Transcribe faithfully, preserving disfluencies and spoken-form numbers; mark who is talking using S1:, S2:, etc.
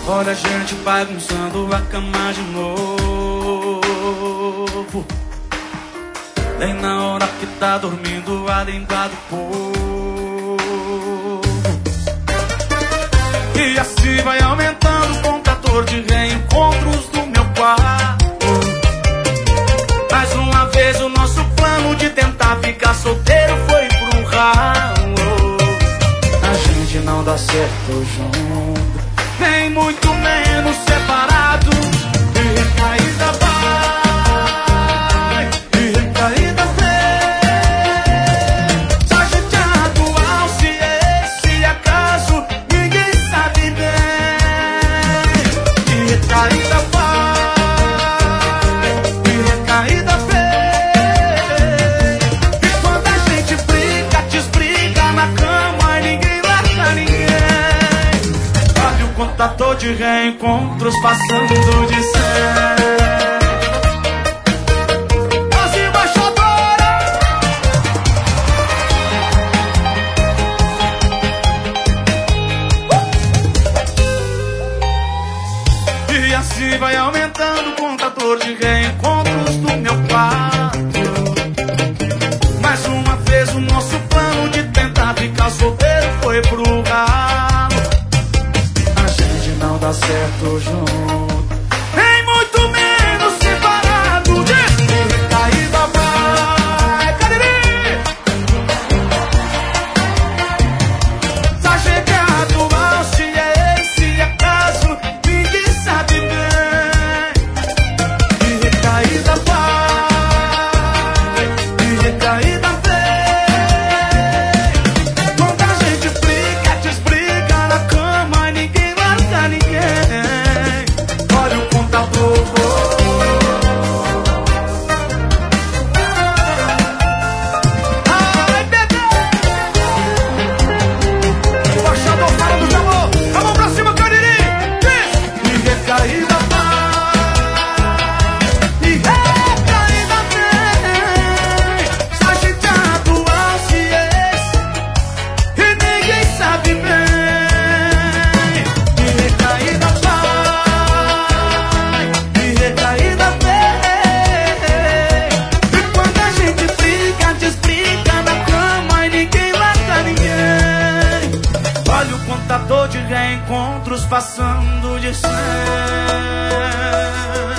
S1: Olha a gente bagunçando a cama de novo. Nem na hora que tá dormindo a língua do povo. E assim vai aumentando o contador de reencontros do meu quarto. Mais uma vez o nosso plano de tentar ficar solteiro foi pro ralo. A gente não dá certo junto, nem muito menos separado. E recaída vai, e recaída vem. Se a gente atual, se esse acaso ninguém sabe bem. E recaída vai, e recaída vem. E quando a gente briga, desbriga na cama e ninguém larga ninguém. Contador de reencontros passando de cem. As embaixadoras. uh! E assim vai aumentando o contador de reencontros do meu quarto. Mais uma vez o nosso plano de tentar ficar solteiro foi pro ralo. Não dá certo junto, nem muito menos separado. E recaída vai, Cariri. Se a gente é atual, se é esse acaso ninguém sabe bem. E recaída vai, e recaída vem. Quando a gente briga, desbriga na cama e ninguém ninguém. Olha o contador. Ai, bebê. O baixador fala do amor. Vamos pra cima, Cariri. E recaída vai, e recaída vem. Se a gente atual, se esse e ninguém sabe bem. Contador de reencontros passando de cem.